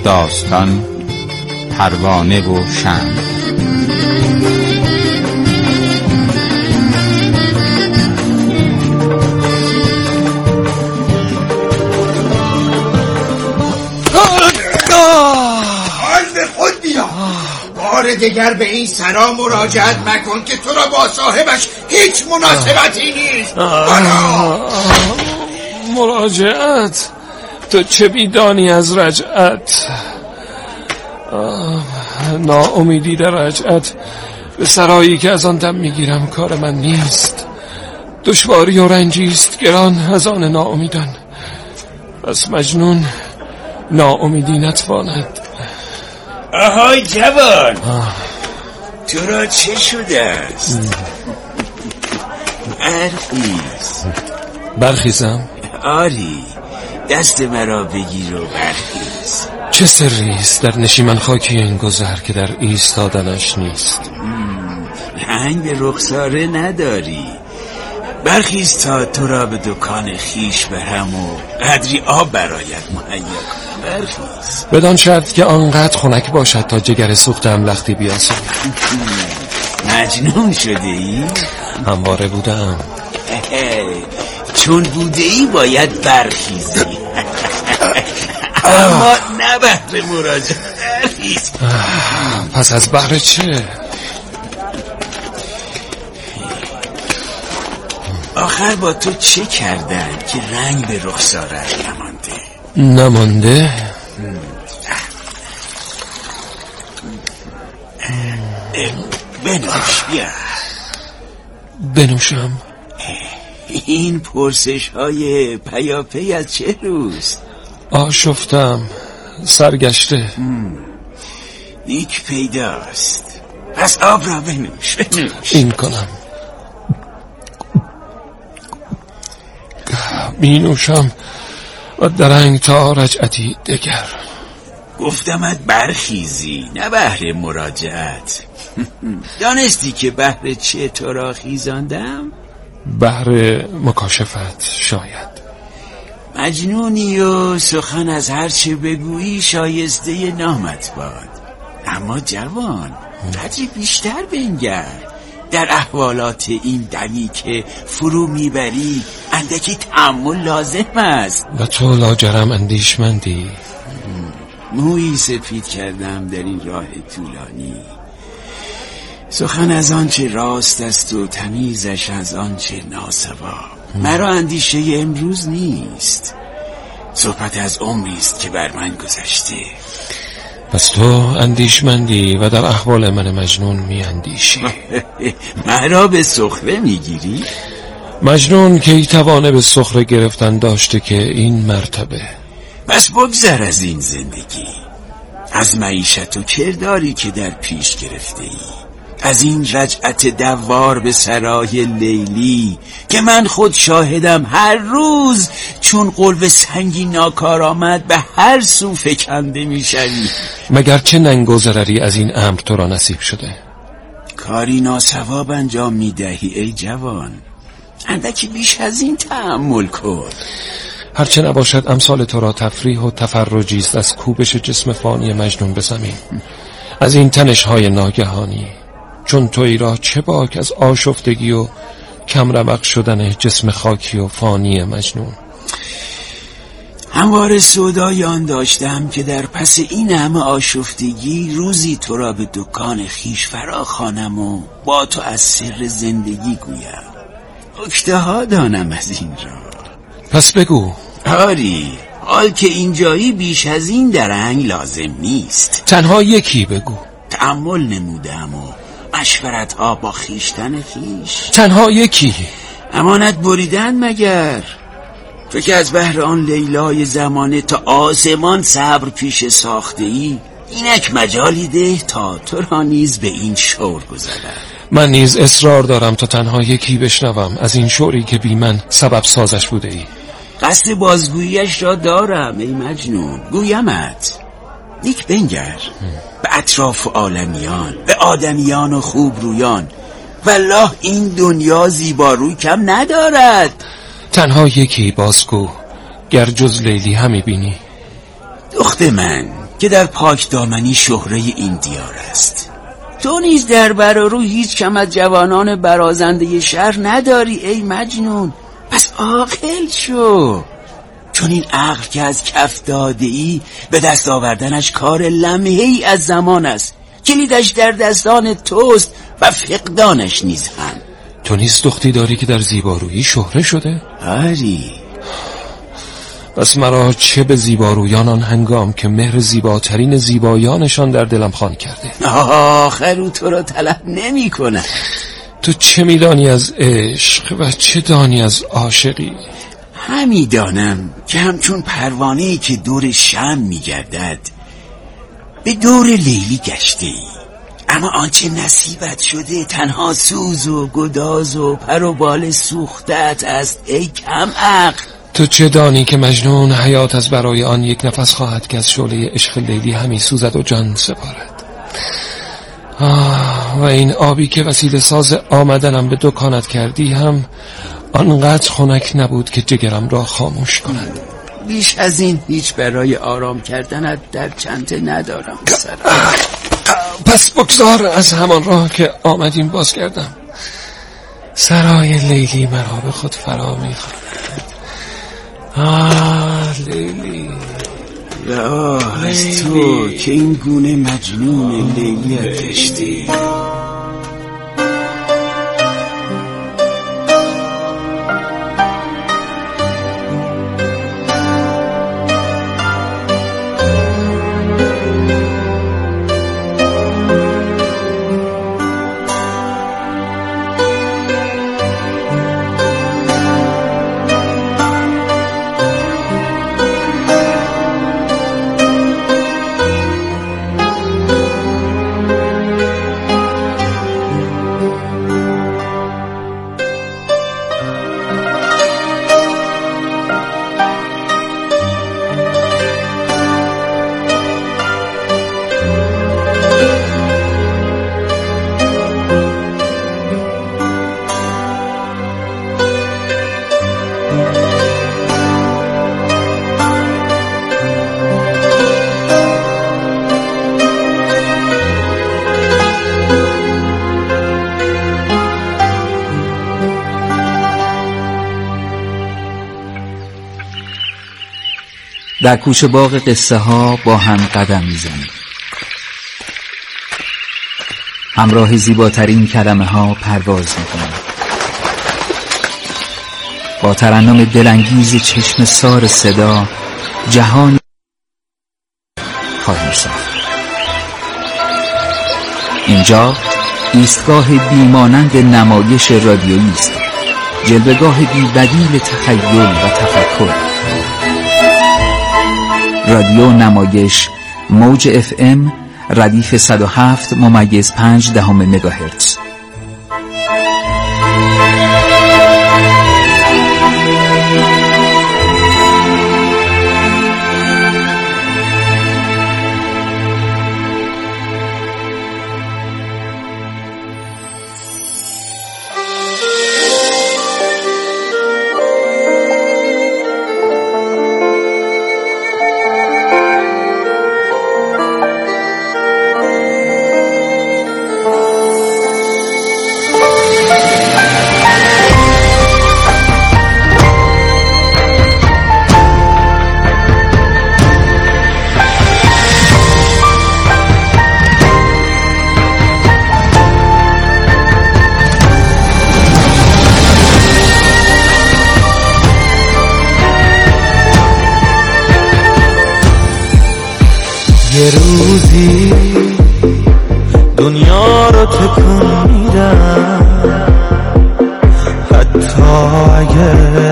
داستان پروانه و شمع. بار دیگر به این سرا مراجعت مکن که تو را با صاحبش هیچ مناسبتی نیست. مراجعت؟ تو چه بیدانی از رجعت؟ ناامیدی در رجعت به سرایی که از آن دم میگیرم کار من نیست. دشواری و رنجیست گران از آن ناامیدان. پس مجنون ناامیدی نتواند. آهای جوان، تو را چه شده است؟ برخیزم؟ آری، دست مرا بگیر و برخیز. چه سری است در نشیمن خاکی این گذر که در ایستادنش نیست؟ هنگ به رخساره نداری. برخیز تا تو را به دکان خیش برم و قدری آب برایت مهیا کنم. برخیز بدان شرط که آنقدر خنک باشد تا جگر سوختم لختی بیاسم. مجنون شده ای؟ همواره بودم. چون بوده ای باید برخیزی. اما نه بهر مراجعه. برخیز. پس از بهر چه؟ آخر با تو چه کردن که رنگ به رخسارت نمانده؟ بنوش. بیا بنوشم. این پرسش های پیاپی از چه روست؟ آشفتم، سرگشته. نیک پیداست. پس آب را بنوش. این کنم. می نوشم و درنگ تا رجعتی دگر. گفتمت برخیزی، نه بهر مراجعت. دانستی که بهر چه تو را خیزاندم؟ بهر مکاشفت شاید. مجنونی و سخن از هر چه بگویی شایسته نامت باد. اما جوان، قدری بیشتر بنگر. در احوالات این دمی که فرو میبری اندکی تأمل لازم است. و تو لاجرم اندیشمندی. مویی سپید کردم در این راه طولانی. سخن از آنچه راست است و تمیزش از آنچه ناصواب. مرا اندیشه امروز نیست. صحبت از عمری است که بر من گذشته. پس تو اندیشمندی و در احوال من مجنون می اندیشی. مرا به سخره می گیری؟ مجنون که ای توانه به سخره گرفتن داشته که این مرتبه. بس بگذر از این زندگی، از معیشت و کرداری که در پیش گرفته ای، از این رجعت دوار به سرای لیلی که من خود شاهدم هر روز چون قلب سنگی ناکار آمد به هر سو فکنده میشوی. مگر چه ننگ و ضرری از این امر تو را نصیب شده؟ کاری ناصواب انجام میدهی ای جوان. اندکی بیش از این تأمل کن. هرچه نباشد امثال تو را تفریح و تفرجی است از کوبش جسم فانی مجنون به زمین، از این تنش‌های ناگهانی. چون تویی را چه باک از آشفتگی و کمرمق شدن جسم خاکی و فانی مجنون. همواره سودای آن داشتم که در پس این همه آشفتگی روزی تو را به دکان خیش فراخوانم و با تو از سر زندگی گویم. نکته ها دانم از این را. پس بگو. آری، حال که اینجایی بیش از این درنگ لازم نیست. تنها یکی بگو. تأمل نمودم و مشورت ها با خیشتن خیش. تنها یکی. امانت بریدن مگر؟ تو که از بهر آن لیلای زمانه تا آسمان صبر پیش ساخته ای، اینک مجالی ده تا تو را نیز به این شور گذرد. من نیز اصرار دارم تا تنها یکی بشنوم از این شوری که بی من سبب سازش بوده ای. قصد بازگوییش را دارم ای مجنون. گویمت. نیک بنگر به اطراف عالمیان، به آدمیان و خوب رویان. والله این دنیا زیباروی کم ندارد. تنها یکی بازگو، گر جز لیلی همی بینی. دخت من که در پاک دامنی شهره این دیار است. تو نیز در برارو هیچ کم از جوانان برازنده شهر نداری ای مجنون. پس عاقل شو، چون این عقل که از کف داده ای به دست آوردنش کار لمحه‌ای از زمان است. کلیدش در دستان توست و فقدانش نیز هم. تو نیز دختری داری که در زیبارویی شهره شده؟ آری. پس مرا چه به زیبارویان آن هنگام که مهر زیباترین زیبایانشان در دلم خان کرده. آخر او تو را طلب نمی کنه. تو چه میدانی از عشق و چه دانی از عاشقی؟ همی دانم که همچون پروانه‌ای که دور شمع میگردد به دور لیلی گشته ای، اما آنچه نصیبت شده تنها سوز و گداز و پر و بال سوختت است ای کم عقل. تو چه دانی که مجنون حیات از برای آن یک نفس خواهد که از شعله عشق لیلی همی سوزد و جان سپارد. و این آبی که وسیله ساز آمدنم به دکانت کردی هم آنقدر خنک نبود که جگرم را خاموش کند. بیش از این هیچ برای آرام کردنت در چنته ندارم. پس بگذار از همان راه که آمدیم باز کردم. سرای لیلی مرا به خود فرا می‌خواند. لیلی، از تو که این گونه مجنون لیلی کشتی. در کوچه باغ قصه ها با هم قدم میزنیم. همراه زیباترین کلمه ها پرواز میکنیم. با ترنم دلانگیز چشم سار صدا جهانی خواهیم ساخت. اینجا ایستگاه بیمانند نمایش رادیویی است، جلوه‌گاه بی‌بدیل تخیل و تفکر. رادیو نمایش موج FM ردیف 107.5 مگاهرتز. یه روزی دنیا رو تکون میدم، حتی اگه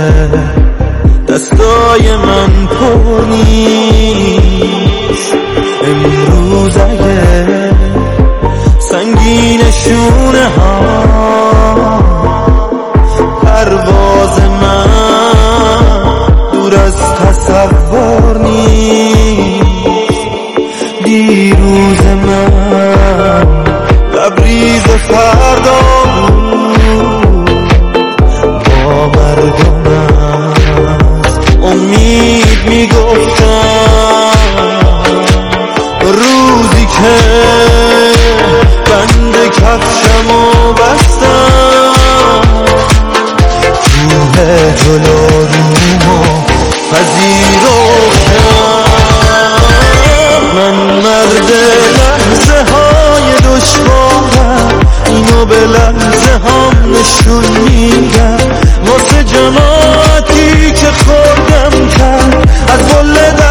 دستای من پر نیست. امروز اگه سنگین شونه ها پرواز من دور از تصور نیست. دیروز من لبریز فردا بود، با مردم از امید میگفتم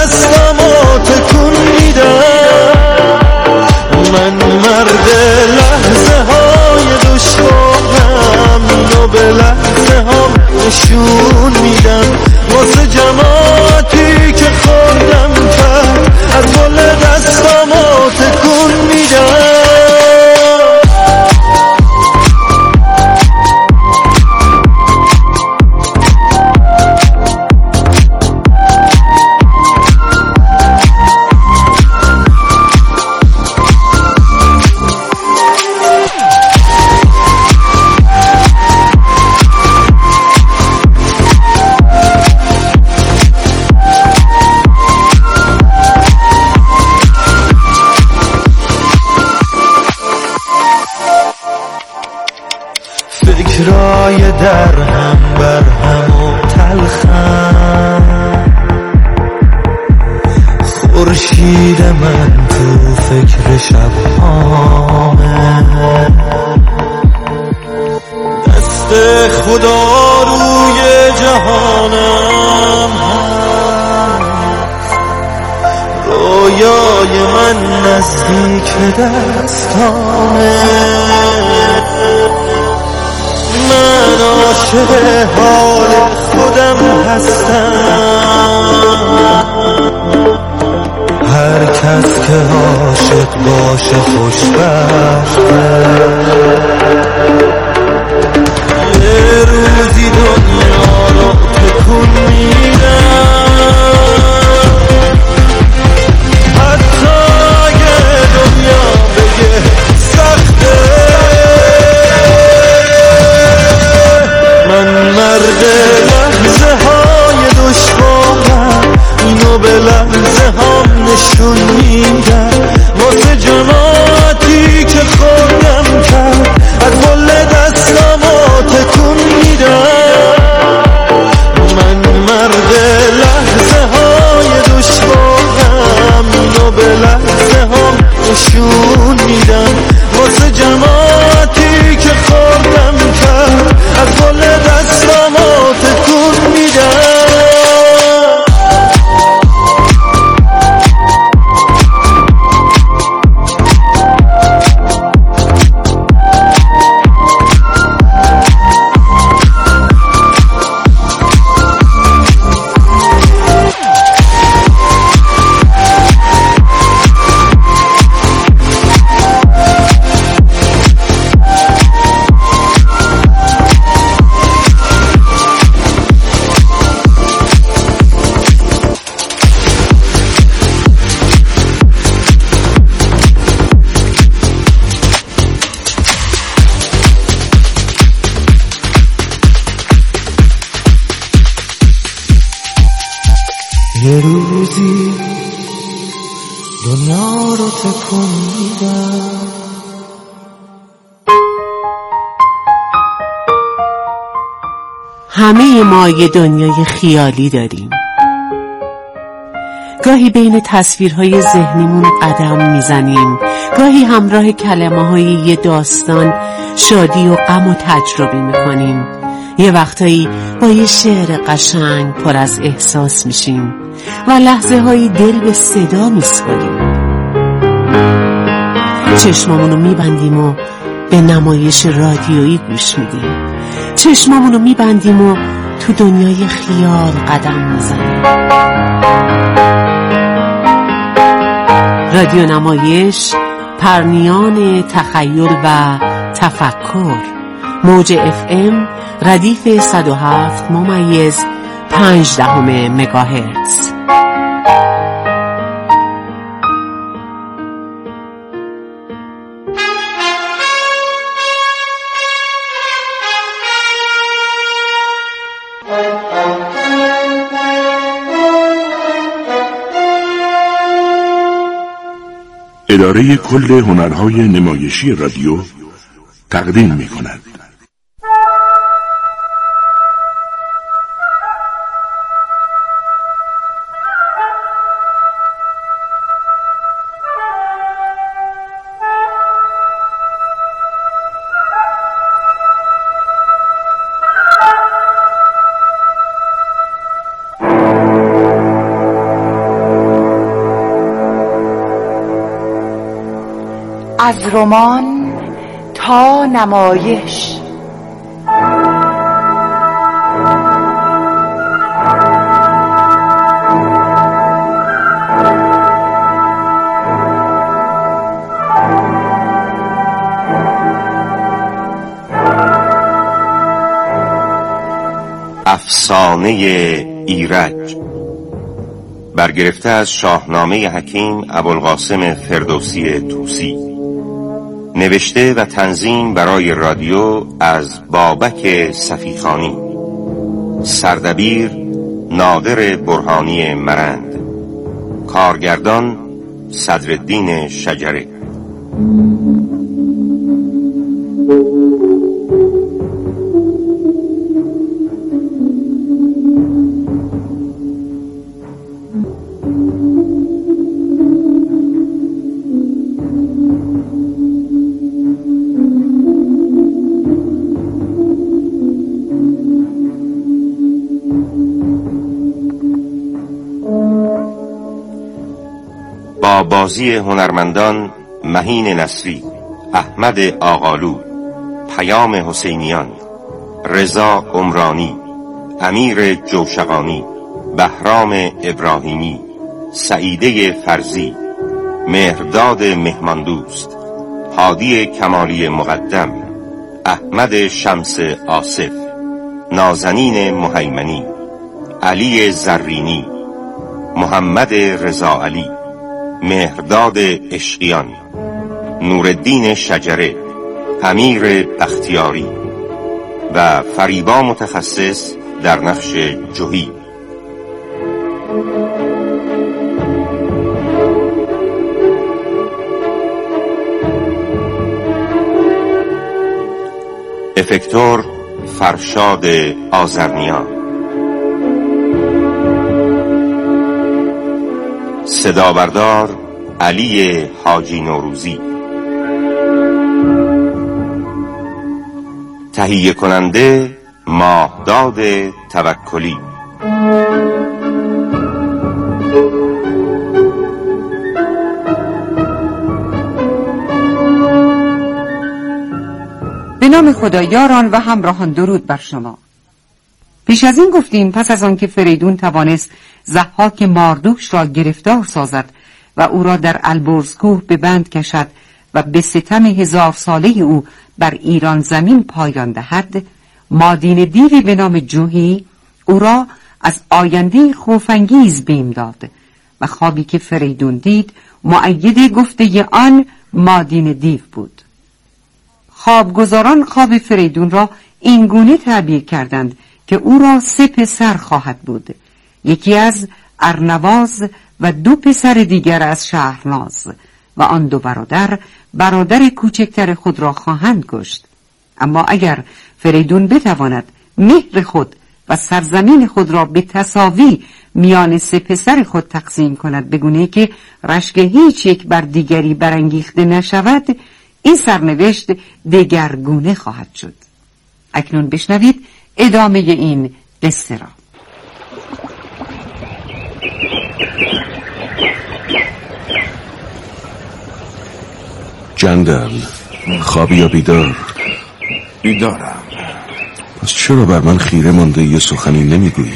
دستامو تکون میدم. من مرد لحظه های دشوارم، اینو به لحظه هم نشون میدم. واسه جماعتی که خوردم کرد، از گل دستامو تکون میدم. فکرای در هم بر هم و تلخم، خورشید من تو فکر شبهامه. دست خدا روی جهانم هست، رویای من نزدیک دستامه. من عاشق حال خودم هستم، هر کس که عاشق باشه خوشبخته. یه روزی دنیا رو تکون میدم، حتی اگه دنیا بگه سخته. من مرد لحظه های دشوارم، اینو به لحظه هم نشون میدم. واسه جماعتی که خوردم کرد، از گل دستامو تکون میدم. من مرد لحظه های دشوارم، اینو به لحظه هم نشون میدم. واسه جماعتی که خوردم کرد، از گل دستامو تکون میدم. یه روزی دنیا رو تکون میدم. همه ما یه دنیای خیالی داریم. گاهی بین تصویرهای ذهنیمون قدم میزنیم، گاهی همراه کلمه‌های یه داستان شادی و غم و تجربه میکنیم. یه وقتایی با یه شعر قشنگ پر از احساس میشیم و لحظه هایی دل به صدا میسپاریم. چشمامونو میبندیم و به نمایش رادیویی گوش میدیم. چشمامونو میبندیم و تو دنیای خیال قدم میزنیم. رادیو نمایش، پرنیان تخیل و تفکر. موج FM ردیف 107.5 مگاهرتز. اداره کل هنرهای نمایشی رادیو تقدیم می‌کند. از رمان تا نمایش. افسانه ایرج، برگرفته از شاهنامه حکیم ابوالقاسم فردوسی طوسی، نوشته و تنظیم برای رادیو از بابک صفیخانی، سردبیر نادر برهانی مرند، کارگردان صدرالدین شجره. با بازی هنرمندان مهین نصری، احمد آقالو، پیام حسینیان، رضا عمرانی، امیر جوشقانی، بهرام ابراهیمی، سعیده فرزی، مهرداد مهماندوست، هادی کمالی مقدم، احمد شمس آصف، نازنین مهیمنی، علی زرینی، محمد رضا علی، مهرداد عشقیان، نورالدین شجره، امیر بختیاری و فریبا متخصص در نقش جوهی. افکتور فرشاد آذرنیا، صدابردار علی حاجی نوروزی، تهیه کننده ماهداد توکلی. به نام خدا. یاران و همراهان، درود بر شما. پیش از این گفتیم پس از آن که فریدون توانست ضحاک ماردوش را گرفتار سازد و او را در البرز کوه به بند کشد و به ستم 1000 ساله او بر ایران زمین پایان دهد، مادین دیوی به نام جوهی او را از آینده خوف‌انگیز بیم داد و خوابی که فریدون دید مؤید گفته آن مادین دیو بود. خوابگزاران خواب فریدون را اینگونه تعبیر کردند که او را 3 پسر خواهد بود، یکی از ارنواز و 2 پسر دیگر از شهرناز، و آن 2 برادر کوچکتر خود را خواهند کشت. اما اگر فریدون بتواند مهر خود و سرزمین خود را به تساوی میان 3 پسر خود تقسیم کند، بگونه که رشک هیچ یک بر دیگری برانگیخته نشود، این سرنوشت دگرگونه خواهد شد. اکنون بشنوید ادامه این قصه را. جندل، خوابی یا بیدار؟ بیدارم. پس چرا بر من خیره مانده یه سخنی نمیگویی؟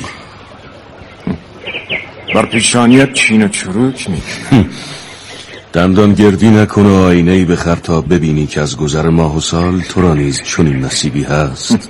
بر پیشانیت چین و چروک میکنم. دندان گردی نکن و آینه‌ای بخر تا ببینی که از گذر ماه و سال تو را نیز چنین نصیبی هست.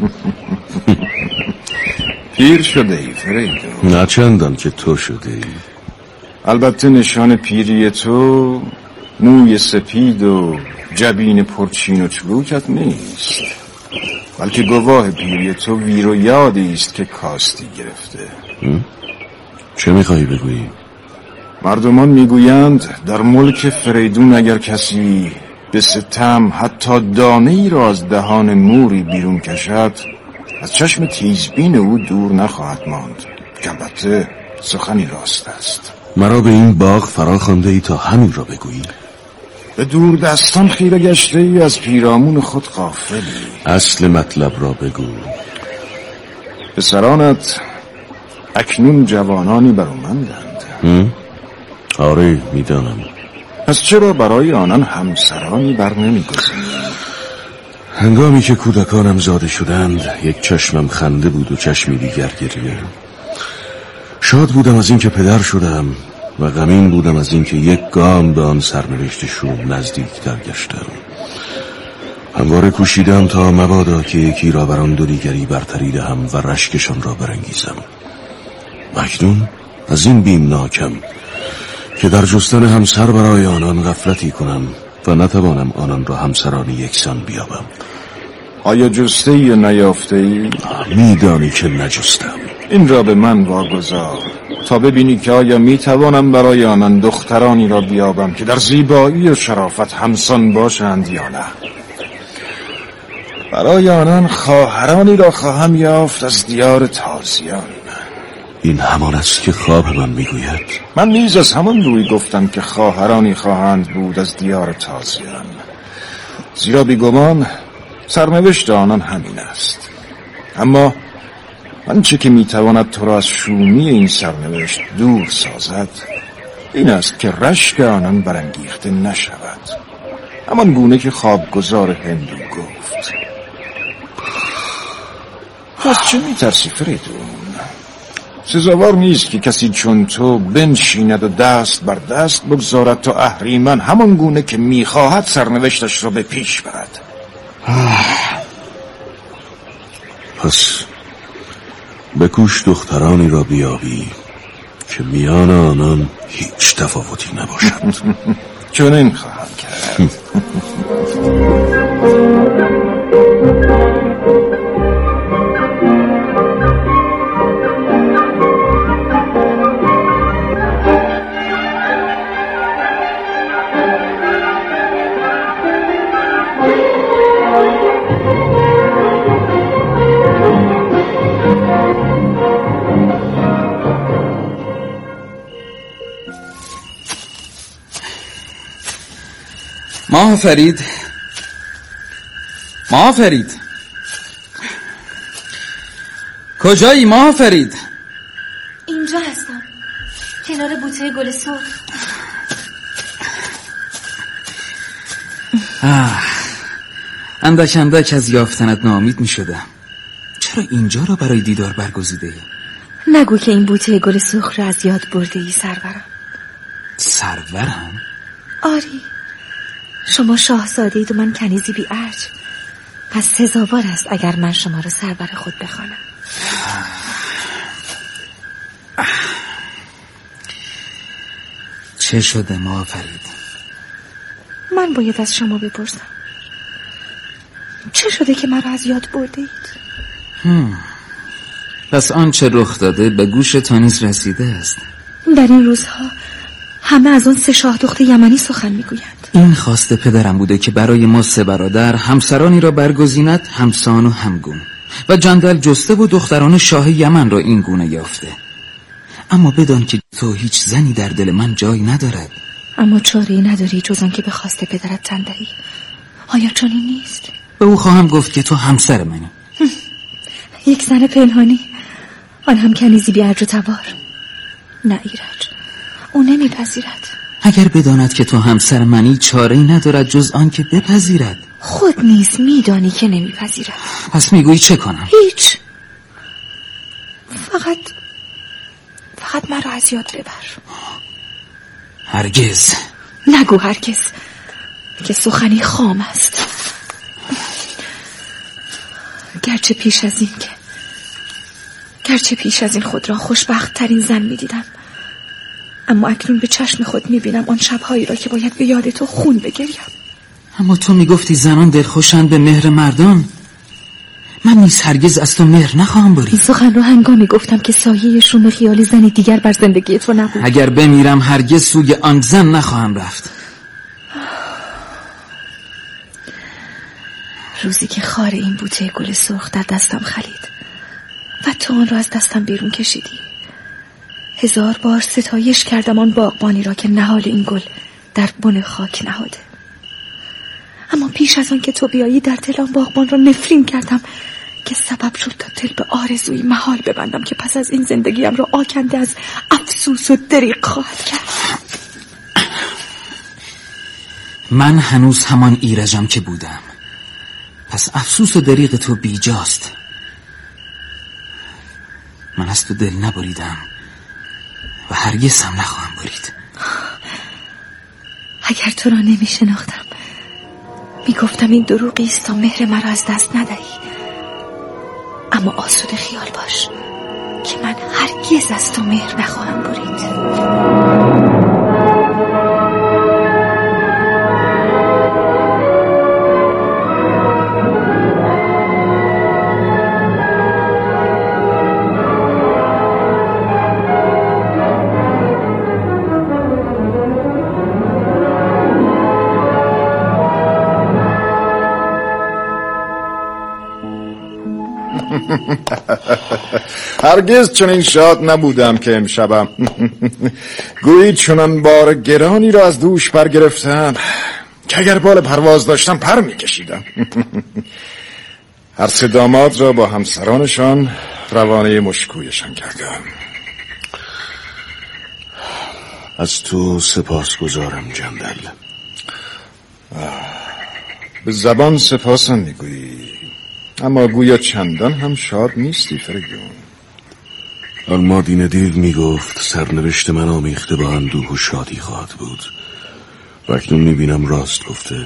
پیر شده ای فریدون. نه چندان که تو شده ای. البته نشان پیری تو موی سپید و جبین پرچین و چروکت نیست، بلکه گواه پیری تو ویر و یادی است که کاستی گرفته. چه میخوایی بگویی؟ مردمان میگویند در ملک فریدون اگر کسی به ستم حتی دانه ای را از دهان موری بیرون کشد، از چشم تیزبین او دور نخواهد ماند، که البته سخنی راست است. مرا به این باغ فرا خوانده ای تا همین را بگویی؟ به دور دستان خیره گشته ای، از پیرامون خود غافلی. اصل مطلب را بگو. پسرانت اکنون جوانانی برومندند. آره میدانم. پس چرا برای آنان همسرانی بر نمی‌گزینی؟ هنگامی که کودکانم زاده شدند، یک چشمم خنده بود و چشمی دیگر گریه. شاد بودم از اینکه پدر شدم و غمین بودم از اینکه یک گام به آن سرنوشت شوم نزدیک‌تر گشتم. همواره کوشیدم تا مبادا که یکی را بر آن دو دیگری برتری دهم و رشکشان را برانگیزم. اکنون از این بیمناکم که در جستن همسر برای آنان غفلتی کنم و نتوانم آنان را همسرانی یکسان بیابم. آیا جسته یا نیافته ای؟ میدانی که نجستم. این را به من واگذار تا ببینی که آیا میتوانم برای آنان دخترانی را بیابم که در زیبایی و شرافت همسان باشند یا نه. برای آنان خواهرانی را خواهم یافت از دیار تازیان. این همان است که خواب من میگوید. من نیز از همان روی گفتم که خواهرانی خواهند بود از دیار تازیان، زیرا بیگمان سرنوشت آنان همین است. اما آنچه که میتواند تو را از شومی این سرنوشت دور سازد این است که رشک آنان برانگیخته نشود، همان گونه که خوابگزار هندو گفت. از چه میترسی فریدون؟ سزاوار نیست که کسی چون تو بنشیند و دست بر دست بگذارد تا اهریمن همان گونه که میخواهد سرنوشتش را به پیش برد. پس بکوش دخترانی را بیابی که میان آنان هیچ تفاوتی نباشد. چون این خواهم کرد. ماه فرید، ماه فرید، کجایی ماه فرید؟ اینجا هستم، کنار بوته گل سرخ. اندک اندک از یافتنت ناامید می شدم. چرا اینجا را برای دیدار برگزیده ای؟ نگو که این بوته گل سرخ را از یاد برده ای سرورم. سرورم؟ آری، شما شاهزاده اید و من کنیزی بی ارج. پس سزاوار است اگر من شما را سرور خود بخوانم. چه شده ماه فرید؟ من باید از شما بپرسم چه شده که مرا از یاد برده اید؟ پس آنچه رخ داده به گوش تا نیز رسیده است. در این روزها همه از آن 3 شاه دخت یمنی سخن میگویند. این خواست پدرم بوده که برای ما 3 برادر همسرانی را برگزیند همسان و همگون، و جندل جسته و دختران شاه یمن را این گونه یافته. اما بدان که تو هیچ زنی در دل من جای ندارد. اما چاره‌ای نداری جز آن که به خواست پدرت تن دهی. آیا چنین نیست؟ به او خواهم گفت که تو همسر منی. یک زن پنهانی، آن هم کنیزی بی ارج و تبار. نه ایرج، او نمیپذیرد. اگر بداند که تو همسر منی چاره‌ای ندارد جز آن که بپذیرد. خود نیز میدانی که نمیپذیرد. پس میگویی چه کنم؟ هیچ. فقط مرا از یاد ببر. هرگز. نگو هرگز که سخنی خام است. گرچه پیش از این خود را خوشبخت ترین زن می دیدم، اما اکنون به چشم خود می بینم آن شبهایی را که باید به یاد تو خون بگریم. اما تو می گفتی زنان دلخوشند به مهر مردان. من نیز هرگز از تو مهر نخواهم برید. این سخن را هنگامی گفتم که سایه شوم خیالی زنی دیگر بر زندگی تو نبود. اگر بمیرم هرگز سوی آن زن نخواهم رفت. روزی که خار این بوته گل سرخ در دستم خلید و تو آن را از دستم بیرون کشیدی، 1000 بار ستایش کردم آن باغبانی را که نهال این گل در بن خاک نهاده. اما پیش از آن که تو بیایی در دل آن باغبان را نفرین کردم که سبب شد تا دل به آرزوی محال ببندم که پس از این زندگیم را آکنده از افسوس و دریغ خواهد کرد. من هنوز همان ایرجم که بودم. پس افسوس و دریغ تو بیجاست. من از تو دل نبریدم و هرگز هم نخواهم برید. اگر تو را نمی شناختم می گفتم این دروغی است تا مهر مرا از دست ندهی، اما آسوده خیال باش که من هرگز از تو مهر نخواهم برید. هرگز چنین شاد نبودم که امشبم. گویی چنان بار گرانی را از دوش برگرفتم که اگر بال پرواز داشتم پر میکشیدم. هر سه داماد را با همسرانشان روانه مشکویشان کردم. از تو سپاسگزارم جندل. به زبان سپاسم میگویی، اما گویا چندان هم شاد نیستی فریدون. آلمادین دیل میگفت سرنوشت من آمیخته با اندوه و شادی خواهد بود و اکنون میبینم راست گفته.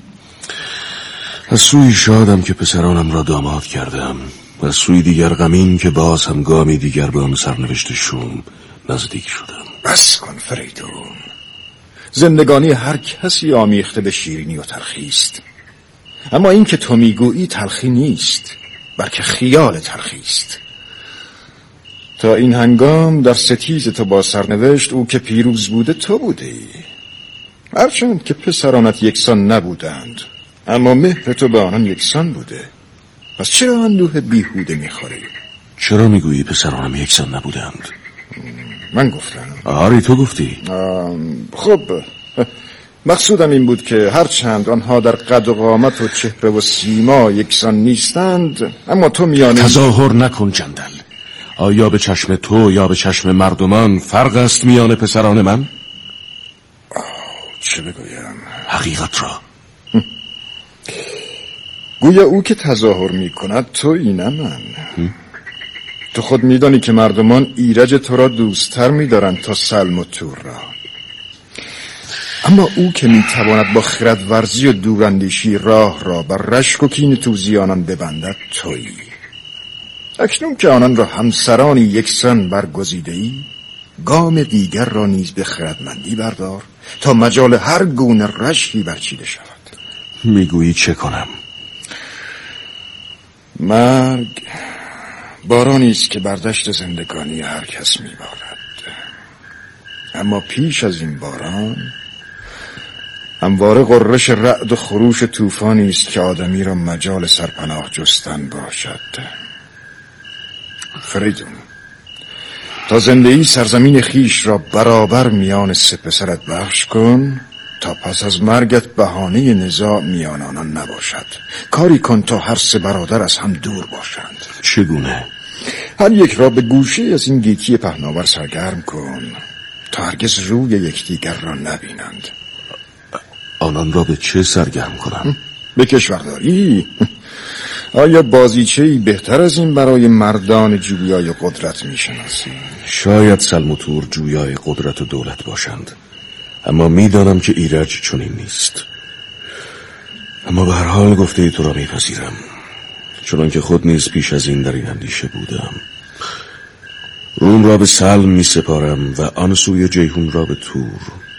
از سوی شادم که پسرانم را داماد کردم و از سوی دیگر غمین که باز هم گامی دیگر به آن سرنوشت شوم نزدیک شدم. بس کن فریدون. زندگانی هر کسی آمیخته به شیرینی و تلخی است، اما این که تو میگویی تلخی نیست، بلکه خیال تلخی است. تا این هنگام در ستیز تو با سرنوشت او که پیروز بوده تو بوده ای، هرچند که پسرانت یکسان نبودند، اما مهر تو به آنان یکسان بوده. پس چرا اندوه بیهوده میخوری؟ چرا میگویی پسرانم یکسان نبودند؟ من گفتم. آره تو گفتی. خب مقصودم این بود که هرچند آنها در قد و قامت و چهره و سیما یکسان نیستند، اما تو میانه تظاهر نکن جندل. آیا به چشم تو یا به چشم مردمان فرق است میان پسران من؟ چه بگویم؟ حقیقت را. گویا او که تظاهر میکند تویی نه من. تو خود میدانی که مردمان ایرج تو را دوستتر میدارند تا سلم و تور را، اما او که میتواند با خردورزی و دوراندیشی راه را بر رشک و کین توزیانان ببندد تویی. اکنون که آنان را همسرانی یکسان برگزیده ای، گام دیگر را نیز به خردمندی بردار تا مجال هر گونه رشکی برچیده شود. میگویی چه کنم؟ مرگ بارانی است که بر دشت زندگانی هر کس میبارد، اما پیش از این باران همواره غرش رعد و خروش طوفانی است که آدمی را مجال سرپناه جستن باشد. فریدون، تا زندگی سرزمین خیش را برابر میان سه پسرت بخش کن تا پس از مرگت بهانه نزاع میان آنان نباشد. کاری کن تا هر سه برادر از هم دور باشند. چگونه؟ هر یک را به گوشه از این گیتی پهناور سرگرم کن تا هرگز روی یکدیگر را نبینند. آنان را به چه سرگرم کنم؟ به کشورداری؟ آیا بازیچه‌ای بهتر از این برای مردان جویای قدرت میشناسی؟ شاید سلم و تور جویای قدرت و دولت باشند، اما میدانم که ایرج چنین نیست. اما به هر حال گفته تو را میپذیرم، چون که خود نیز پیش از این در این اندیشه بودم. روم را به سلم میسپارم و آن سوی جیهون را به تور.